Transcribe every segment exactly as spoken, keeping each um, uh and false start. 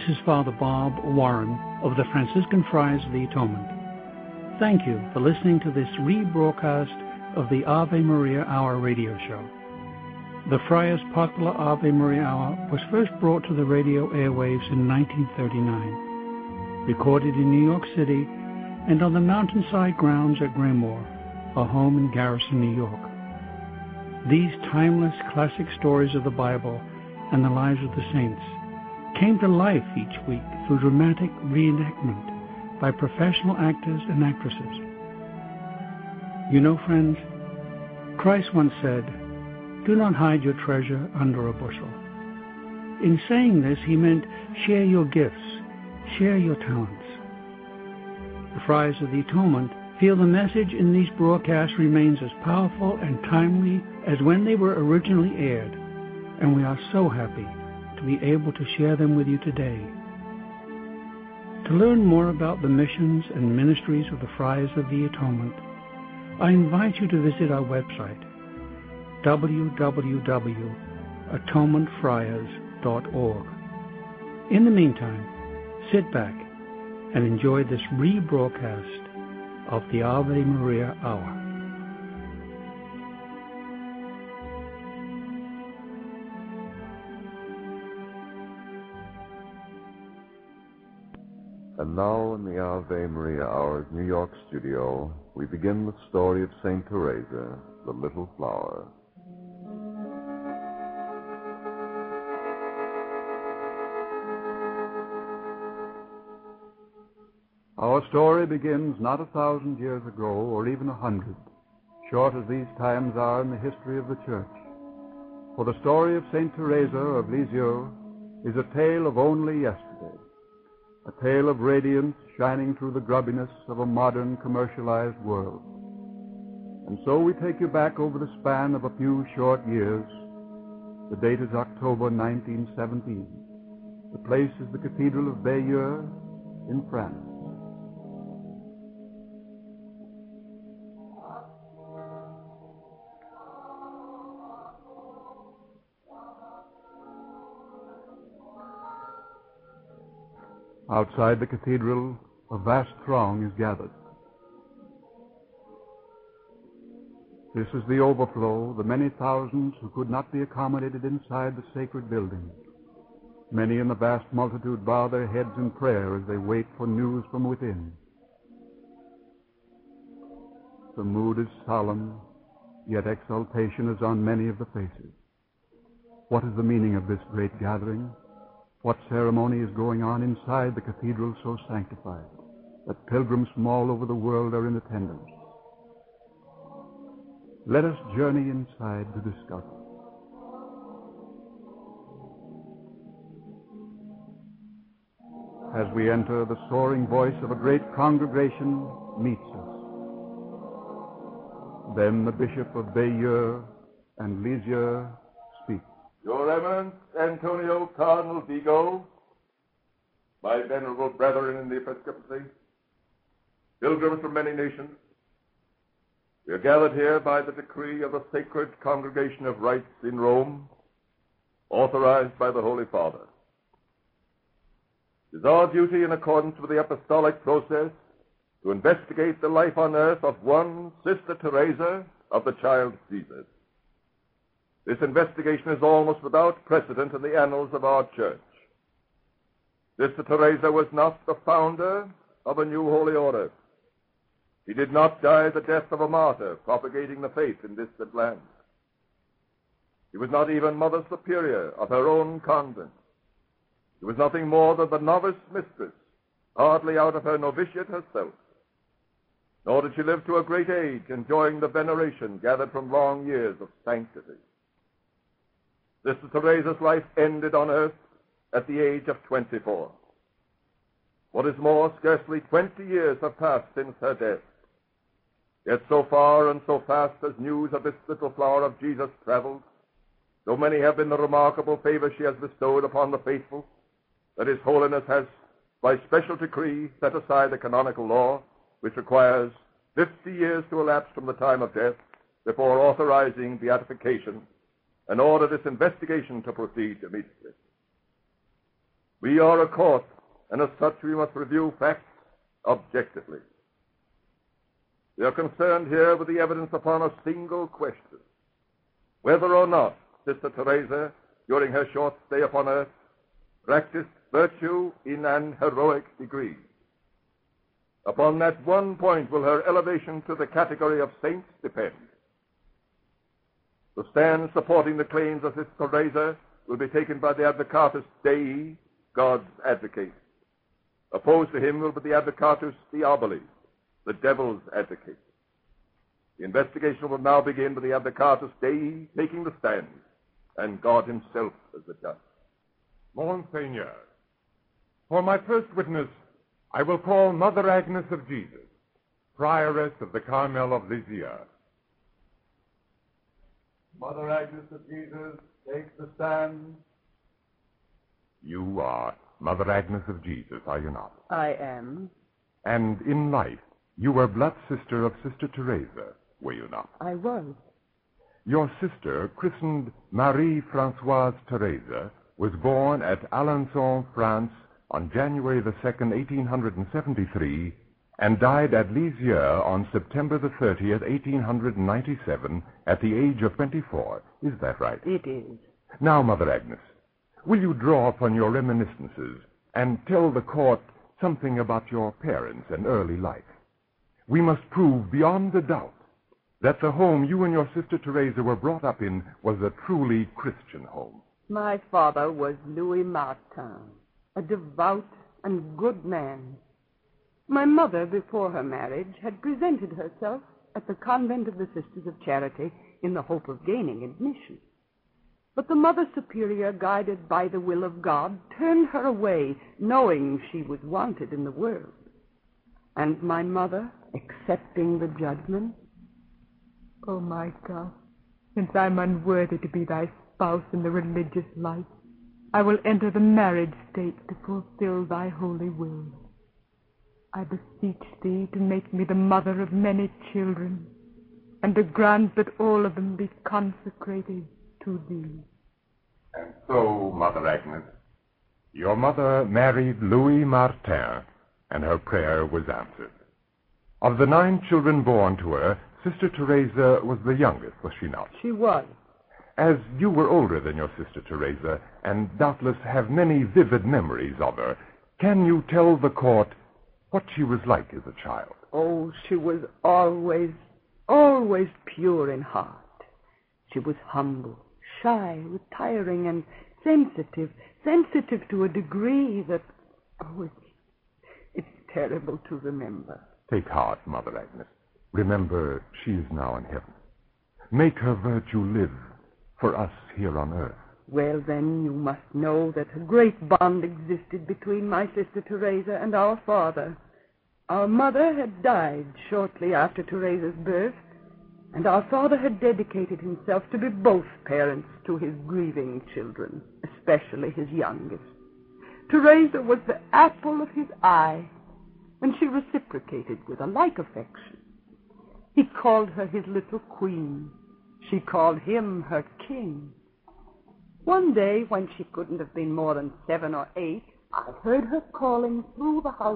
is Father Bob Warren of the Franciscan Friars of the Atonement. Thank you for listening to this rebroadcast of the Ave Maria Hour radio show. The Friars' popular Ave Maria Hour was first brought to the radio airwaves in nineteen thirty-nine, recorded in New York City and on the mountainside grounds at Graymoor, a home in Garrison, New York. These timeless classic stories of the Bible and the lives of the saints came to life each week through dramatic reenactment by professional actors and actresses. You know, friends, Christ once said, "Do not hide your treasure under a bushel." In saying this, he meant share your gifts, share your talents. The Friars of the Atonement feel the message in these broadcasts remains as powerful and timely as when they were originally aired, and we are so happy to be able to share them with you today. To learn more about the missions and ministries of the Friars of the Atonement, I invite you to visit our website, w w w dot atonement friars dot org. In the meantime, sit back and enjoy this rebroadcast of the Ave Maria Hour. And now in the Ave Maria Hour's New York studio, we begin the story of Saint Teresa, the Little Flower. Our story begins not a thousand years ago, or even a hundred, short as these times are in the history of the Church. For the story of Saint Teresa of Lisieux is a tale of only yesterday, a tale of radiance shining through the grubbiness of a modern commercialized world. And so we take you back over the span of a few short years. The date is October nineteen seventeen. The place is the Cathedral of Bayeux in France. Outside the cathedral, a vast throng is gathered. This is the overflow, the many thousands who could not be accommodated inside the sacred building. Many in the vast multitude bow their heads in prayer as they wait for news from within. The mood is solemn, yet exultation is on many of the faces. What is the meaning of this great gathering? What ceremony is going on inside the cathedral so sanctified that pilgrims from all over the world are in attendance? Let us journey inside to discover. As we enter, the soaring voice of a great congregation meets us. Then the Bishop of Bayeux and Lisieux speaks. Your Eminence, Antonio Cardinal Vigo, my venerable brethren in the Episcopacy, pilgrims from many nations, we are gathered here by the decree of the Sacred Congregation of Rites in Rome, authorized by the Holy Father. It is our duty, in accordance with the apostolic process, to investigate the life on earth of one Sister Teresa of the Child Jesus. This investigation is almost without precedent in the annals of our Church. Sister Teresa was not the founder of a new holy order. She did not die the death of a martyr propagating the faith in distant lands. She was not even Mother Superior of her own convent. She was nothing more than the novice mistress, hardly out of her novitiate herself. Nor did she live to a great age, enjoying the veneration gathered from long years of sanctity. Sister Teresa's life ended on earth at the age of twenty-four. What is more, scarcely twenty years have passed since her death. Yet so far and so fast as news of this little flower of Jesus traveled, so many have been the remarkable favors she has bestowed upon the faithful, that His Holiness has, by special decree, set aside the canonical law, which requires fifty years to elapse from the time of death before authorizing beatification, and order this investigation to proceed immediately. We are a court, and as such we must review facts objectively. We are concerned here with the evidence upon a single question: whether or not Sister Teresa, during her short stay upon earth, practiced virtue in an heroic degree. Upon that one point will her elevation to the category of saints depend. The stand supporting the claims of Sister Teresa will be taken by the Advocatus Dei, God's advocate. Opposed to him will be the Advocatus Diaboli, the devil's advocate. The investigation will now begin with the Advocatus Dei taking the stand, and God himself as the judge. Monseigneur, for my first witness, I will call Mother Agnes of Jesus, Prioress of the Carmel of Lisieux. Mother Agnes of Jesus, take the stand. You are Mother Agnes of Jesus, are you not? I am. And in life, you were blood sister of Sister Teresa, were you not? I was. Your sister, christened Marie-Françoise Teresa, was born at Alençon, France, on January the second, eighteen seventy-three, and died at Lisieux on September the thirtieth, eighteen ninety-seven, at the age of twenty-four. Is that right? It is. Now, Mother Agnes, will you draw upon your reminiscences and tell the court something about your parents and early life? We must prove beyond a doubt that the home you and your Sister Teresa were brought up in was a truly Christian home. My father was Louis Martin, a devout and good man. My mother, before her marriage, had presented herself at the convent of the Sisters of Charity in the hope of gaining admission. But the Mother Superior, guided by the will of God, turned her away, knowing she was wanted in the world. And my mother, accepting the judgment, O my God, since I'm unworthy to be thy spouse in the religious life, I will enter the marriage state to fulfill thy holy will. I beseech thee to make me the mother of many children, and to grant that all of them be consecrated to thee. And so, Mother Agnes, your mother married Louis Martin, and her prayer was answered. Of the nine children born to her, Sister Teresa was the youngest, was she not? She was. As you were older than your Sister Teresa, and doubtless have many vivid memories of her, can you tell the court what she was like as a child? Oh, she was always, always pure in heart. She was humble, shy, retiring, and sensitive, sensitive to a degree that, oh, it's, it's terrible to remember. Take heart, Mother Agnes. Remember, she is now in heaven. Make her virtue live for us here on earth. Well, then, you must know that a great bond existed between my Sister Teresa and our father. Our mother had died shortly after Teresa's birth, and our father had dedicated himself to be both parents to his grieving children, especially his youngest. Teresa was the apple of his eye, and she reciprocated with a like affection. He called her his little queen. She called him her king. One day, when she couldn't have been more than seven or eight, I heard her calling through the house.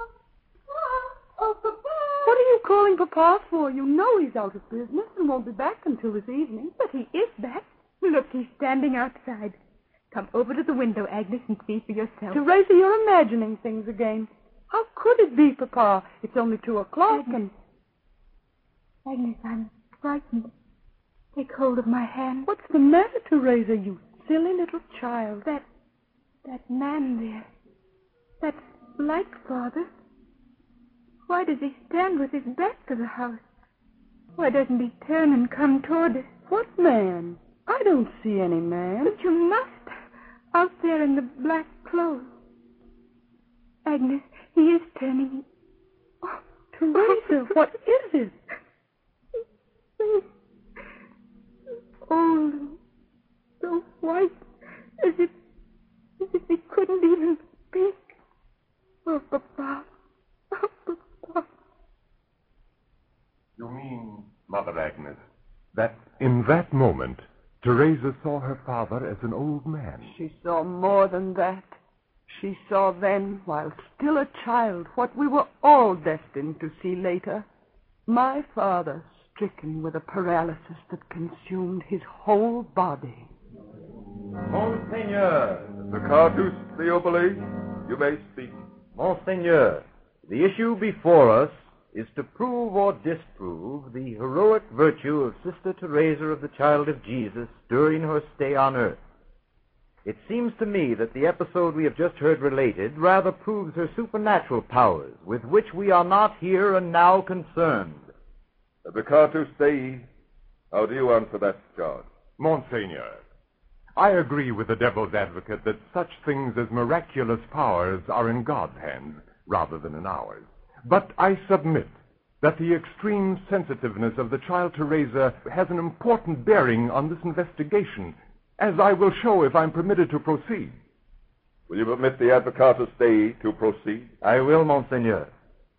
Oh, Papa! What are you calling Papa for? You know he's out of business and won't be back until this evening. But he is back. Look, he's standing outside. Come over to the window, Agnes, and see for yourself. Teresa, you're imagining things again. How could it be, Papa? It's only two o'clock Agnes. and... Agnes, I'm frightened. Take hold of my hand. What's the matter, Teresa, you silly little child? That, that man there. That's like Father. Why does he stand with his back to the house? Why doesn't he turn and come toward us? What man? I don't see any man. But you must. Out there in the black clothes. Agnes, he is turning. Oh, Teresa, what is it? Old and so white, as if, as if he couldn't even speak. Oh, Papa. Oh, Papa. You mean, Mother Agnes, that in that moment, Teresa saw her father as an old man? She saw more than that. She saw then, while still a child, what we were all destined to see later. My father stricken with a paralysis that consumed his whole body. Monseigneur! The Cartus Theobule, you may speak. Monseigneur, the issue before us is to prove or disprove the heroic virtue of Sister Teresa of the Child of Jesus during her stay on earth. It seems to me that the episode we have just heard related rather proves her supernatural powers, with which we are not here and now concerned. The Cartus Dei, how do you answer that charge? Monseigneur, I agree with the devil's advocate that such things as miraculous powers are in God's hands rather than in ours. But I submit that the extreme sensitiveness of the child Teresa has an important bearing on this investigation, as I will show if I'm permitted to proceed. Will you permit the Advocatus Dei to proceed? I will, Monseigneur.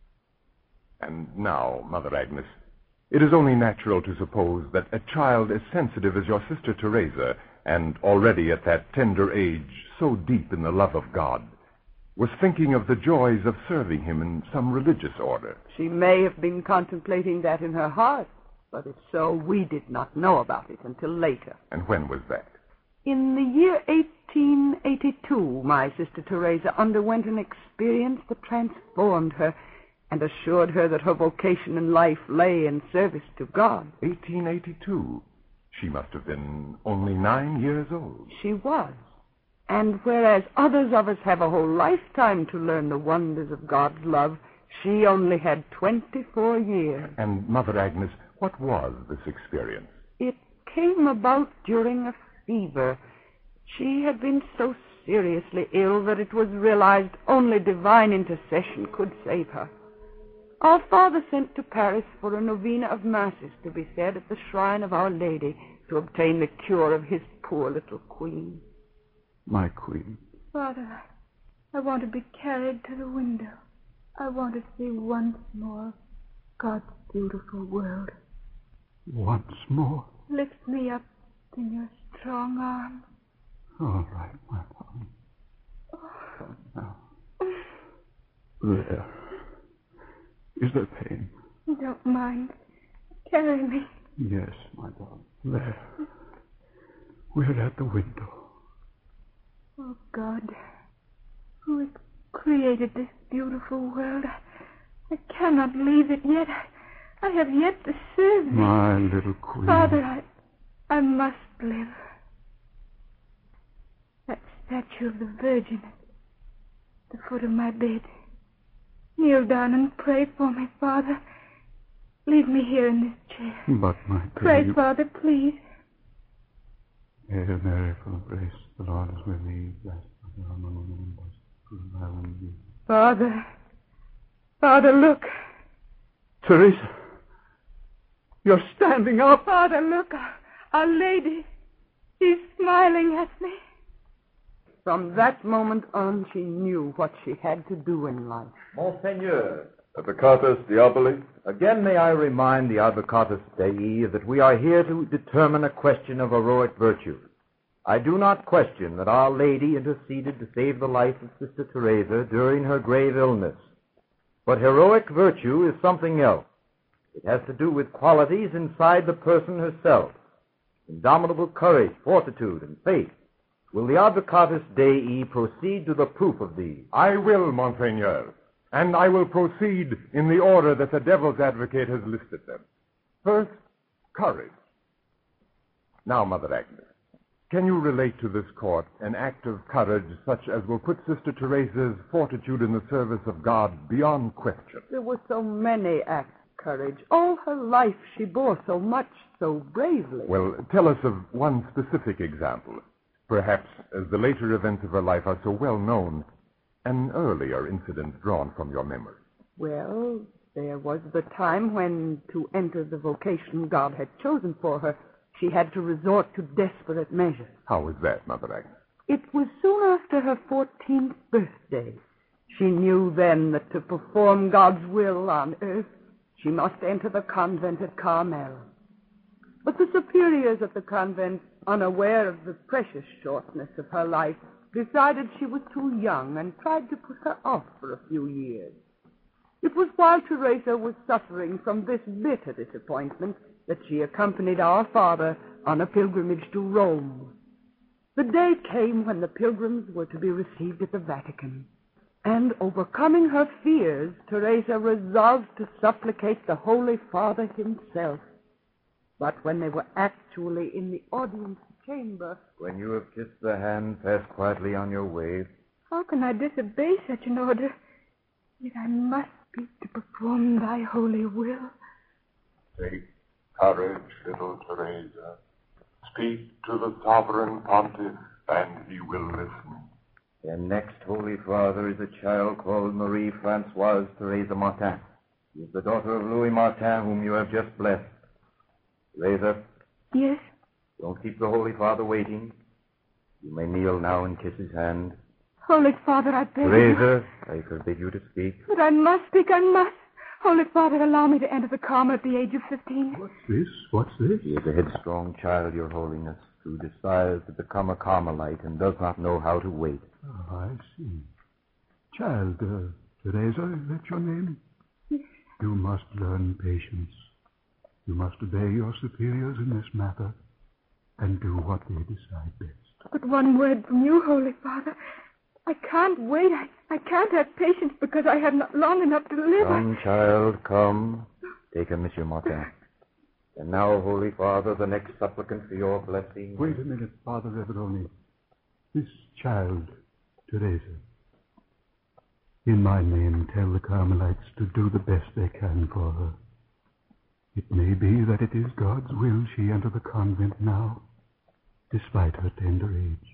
And now, Mother Agnes, it is only natural to suppose that a child as sensitive as your sister Teresa, and already at that tender age so deep in the love of God, was thinking of the joys of serving him in some religious order. She may have been contemplating that in her heart, but if so, we did not know about it until later. And when was that? In the year eighteen eighty-two, my sister Teresa underwent an experience that transformed her and assured her that her vocation in life lay in service to God. eighteen eighty-two? She must have been only nine years old. She was. And whereas others of us have a whole lifetime to learn the wonders of God's love, she only had twenty-four years. And, Mother Agnes, what was this experience? It came about during a fever. She had been so seriously ill that it was realized only divine intercession could save her. Our father sent to Paris for a novena of masses to be said at the shrine of Our Lady to obtain the cure of his poor little queen. My queen. Father, I want to be carried to the window. I want to see once more God's beautiful world. Once more? Lift me up in your strong arms. All right, my darling. Come now. There. Is there pain? Don't mind. Carry me. Yes, my darling. There. We're at the window. Oh, God, who has created this beautiful world, I, I cannot leave it yet. I, I have yet to serve thee. My little queen. Father, I, I must live. That statue of the Virgin at the foot of my bed. Kneel down and pray for me, Father. Leave me here in this chair. But, my dear, Pray, you... Father, please. Hail Mary, full of grace, the Lord is with thee. Blessed art thou among women, and blessed is the fruit of thy womb, Jesus. Father, Father, look. Teresa, you're standing up. Father, look. Our, Our Lady. She's smiling at me. From that moment on, she knew what she had to do in life. Monseigneur, Advocatus Diaboli. Again may I remind the Advocatus Dei that we are here to determine a question of heroic virtue. I do not question that Our Lady interceded to save the life of Sister Teresa during her grave illness. But heroic virtue is something else. It has to do with qualities inside the person herself. Indomitable courage, fortitude, and faith. Will the Advocatus Dei proceed to the proof of these? I will, Monseigneur. And I will proceed in the order that the devil's advocate has listed them. First, courage. Now, Mother Agnes, can you relate to this court an act of courage such as will put Sister Teresa's fortitude in the service of God beyond question? There were so many acts of courage. All her life she bore so much, so bravely. Well, tell us of one specific example. Perhaps, as the later events of her life are so well known, an earlier incident drawn from your memory. Well, there was the time when, to enter the vocation God had chosen for her, she had to resort to desperate measures. How was that, Mother Agnes? It was soon after her fourteenth birthday. She knew then that to perform God's will on earth, she must enter the convent at Carmel. But the superiors at the convent, unaware of the precious shortness of her life, decided she was too young and tried to put her off for a few years. It was while Teresa was suffering from this bitter disappointment that she accompanied our father on a pilgrimage to Rome. The day came when the pilgrims were to be received at the Vatican, and overcoming her fears, Teresa resolved to supplicate the Holy Father himself. But when they were actually in the audience chamber... When you have kissed the hand, pass quietly on your way. How can I disobey such an order? Yet I must speak to perform thy holy will. Take courage, little Teresa. Speak to the sovereign pontiff, and he will listen. Their next Holy Father is a child called Marie Francoise Teresa Martin. She is the daughter of Louis Martin, whom you have just blessed. Teresa? Yes? Don't keep the Holy Father waiting. You may kneel now and kiss his hand. Holy Father, I beg Teresa, you. I forbid you to speak. But I must speak, I must. Holy Father, allow me to enter the Carmel at the age of fifteen. What's this? What's this? He is a headstrong child, Your Holiness, who desires to become a Carmelite and does not know how to wait. Oh, I see. Child, uh, Teresa, is that your name? Yes. You must learn patience. You must obey your superiors in this matter and do what they decide best. But one word from you, Holy Father. I can't wait. I, I can't have patience because I have not long enough to live. Come, child, come. Take him, Monsieur Martin. And now, Holy Father, the next supplicant for your blessing. Wait a minute, Father Everoni. This child, Teresa. In my name, tell the Carmelites to do the best they can for her. It may be that it is God's will she enter the convent now, despite her tender age.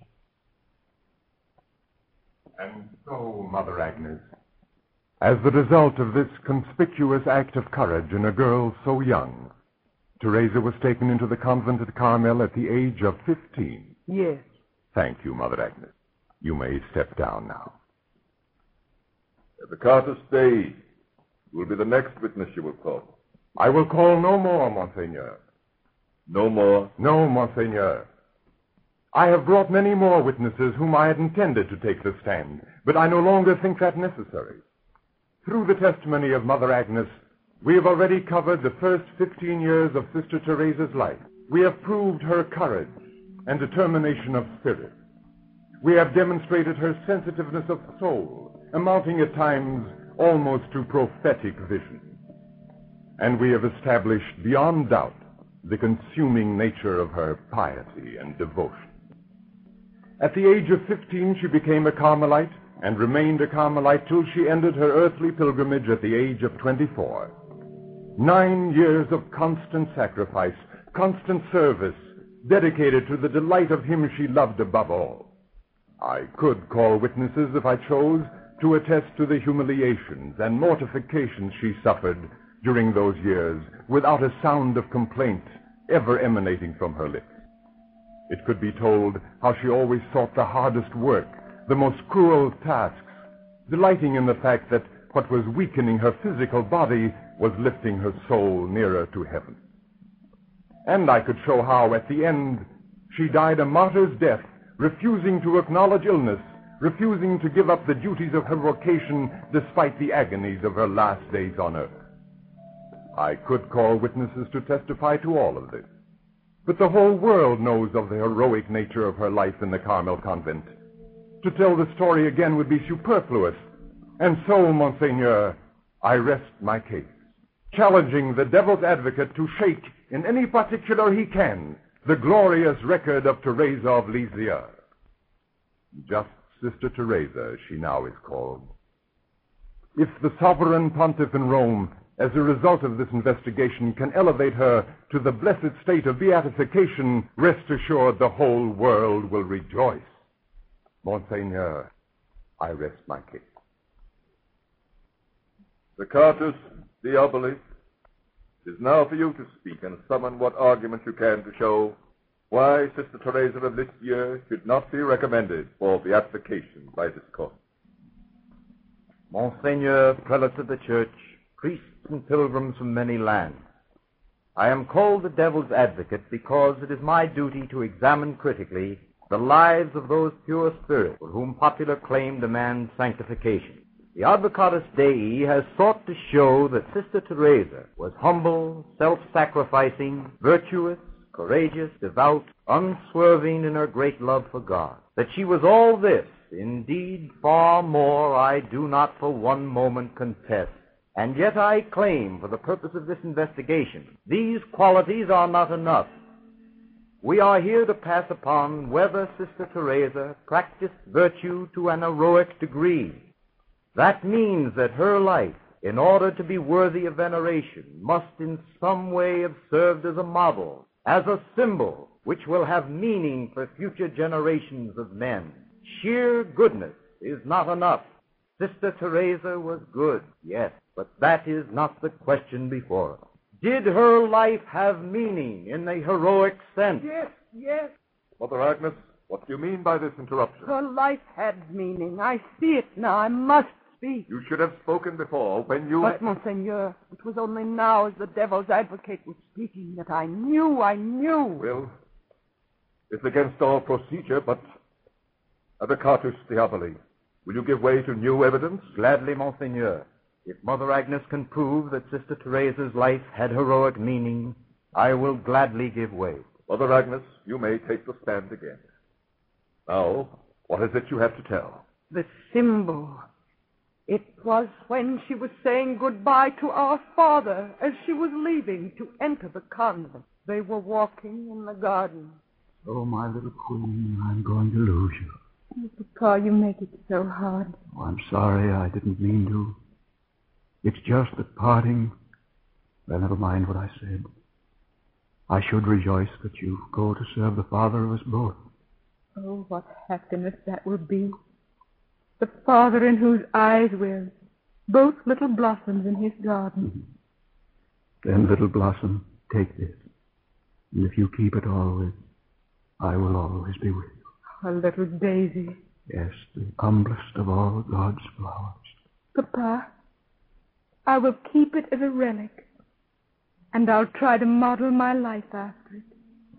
And so, Mother Agnes, as the result of this conspicuous act of courage in a girl so young, Teresa was taken into the convent at Carmel at the age of fifteen. Yes. Thank you, Mother Agnes. You may step down now. The Cartus Dei will be the next witness you will call. I will call no more, Monseigneur. No more? No, Monseigneur. I have brought many more witnesses whom I had intended to take the stand, but I no longer think that necessary. Through the testimony of Mother Agnes, we have already covered the first fifteen years of Sister Teresa's life. We have proved her courage and determination of spirit. We have demonstrated her sensitiveness of soul, amounting at times almost to prophetic vision. And we have established beyond doubt the consuming nature of her piety and devotion. At the age of fifteen, she became a Carmelite and remained a Carmelite till she ended her earthly pilgrimage at the age of twenty-four. Nine years of constant sacrifice, constant service, dedicated to the delight of him she loved above all. I could call witnesses, if I chose, to attest to the humiliations and mortifications she suffered during those years without a sound of complaint ever emanating from her lips. It could be told how she always sought the hardest work, the most cruel tasks, delighting in the fact that what was weakening her physical body was lifting her soul nearer to heaven. And I could show how, at the end, she died a martyr's death, refusing to acknowledge illness, refusing to give up the duties of her vocation despite the agonies of her last days on earth. I could call witnesses to testify to all of this. But the whole world knows of the heroic nature of her life in the Carmel convent. To tell the story again would be superfluous. And so, Monseigneur, I rest my case, challenging the devil's advocate to shake, in any particular he can, the glorious record of Teresa of Lisieux. Just Sister Teresa, she now is called. If the sovereign pontiff in Rome, as a result of this investigation, can elevate her to the blessed state of beatification, rest assured the whole world will rejoice. Monseigneur, I rest my case. The Cartus Diabolis, it is now for you to speak and summon what arguments you can to show why Sister Teresa of Lisieux should not be recommended for beatification by this court. Monseigneur, prelates of the church, priests and pilgrims from many lands, I am called the devil's advocate because it is my duty to examine critically the lives of those pure spirits for whom popular claim demands sanctification. The Advocatus Dei has sought to show that Sister Teresa was humble, self-sacrificing, virtuous, courageous, devout, unswerving in her great love for God. That she was all this, indeed far more, I do not for one moment contest. And yet I claim, for the purpose of this investigation, these qualities are not enough. We are here to pass upon whether Sister Teresa practiced virtue to an heroic degree. That means that her life, in order to be worthy of veneration, must in some way have served as a model, as a symbol which will have meaning for future generations of men. Sheer goodness is not enough. Sister Teresa was good, yes, but that is not the question before us. Did her life have meaning in the heroic sense? Yes, yes. Mother Agnes, what do you mean by this interruption? Her life had meaning. I see it now. I must speak. You should have spoken before, when you... But, Monseigneur, it was only now, as the devil's advocate was speaking, that I knew, I knew. Well, it's against all procedure, but... Advocatus Diaboli, will you give way to new evidence? Gladly, Monseigneur. If Mother Agnes can prove that Sister Teresa's life had heroic meaning, I will gladly give way. Mother Agnes, you may take the stand again. Now, what is it you have to tell? The symbol. It was when she was saying goodbye to our father as she was leaving to enter the convent. They were walking in the garden. Oh, my little queen, I'm going to lose you. Oh, Papa, you make it so hard. Oh, I'm sorry. I didn't mean to. It's just that parting... Well, never mind what I said. I should rejoice that you go to serve the Father of us both. Oh, what happiness that will be. The Father in whose eyes we're both little blossoms in his garden. Mm-hmm. Then, little blossom, take this. And if you keep it always, I will always be with you. A little daisy. Yes, the humblest of all God's flowers. Papa, I will keep it as a relic, and I'll try to model my life after it.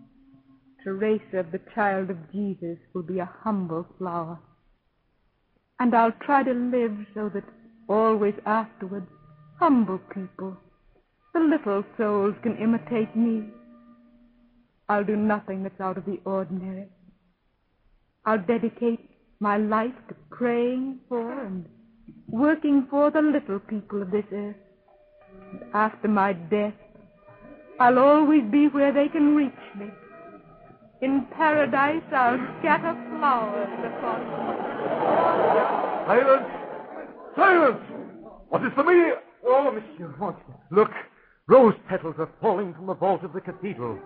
Teresa, the child of Jesus, will be a humble flower. And I'll try to live so that always afterwards, humble people, the little souls, can imitate me. I'll do nothing that's out of the ordinary. I'll dedicate my life to praying for and working for the little people of this earth. And after my death, I'll always be where they can reach me. In paradise, I'll scatter flowers upon them. Silence! Silence! What is the meaning? Oh, Monsieur, Monsieur. Look, rose petals are falling from the vault of the cathedral.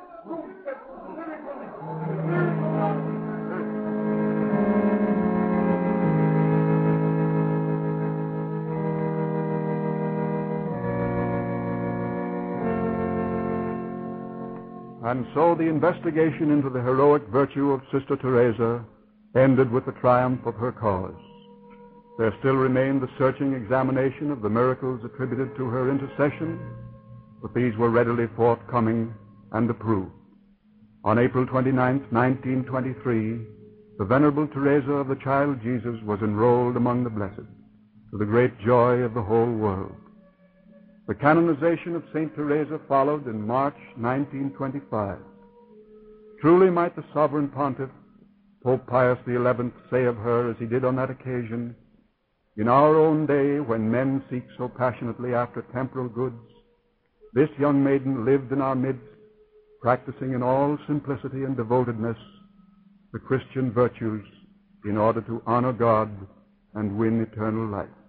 And so the investigation into the heroic virtue of Sister Teresa ended with the triumph of her cause. There still remained the searching examination of the miracles attributed to her intercession, but these were readily forthcoming and approved. On April twenty-ninth, nineteen twenty-three, the Venerable Teresa of the Child Jesus was enrolled among the blessed, to the great joy of the whole world. The canonization of Saint Teresa followed in March nineteen twenty-five. Truly might the Sovereign Pontiff, Pope Pius the Eleventh, say of her as he did on that occasion, "In our own day, when men seek so passionately after temporal goods, this young maiden lived in our midst, practicing in all simplicity and devotedness the Christian virtues in order to honor God and win eternal life."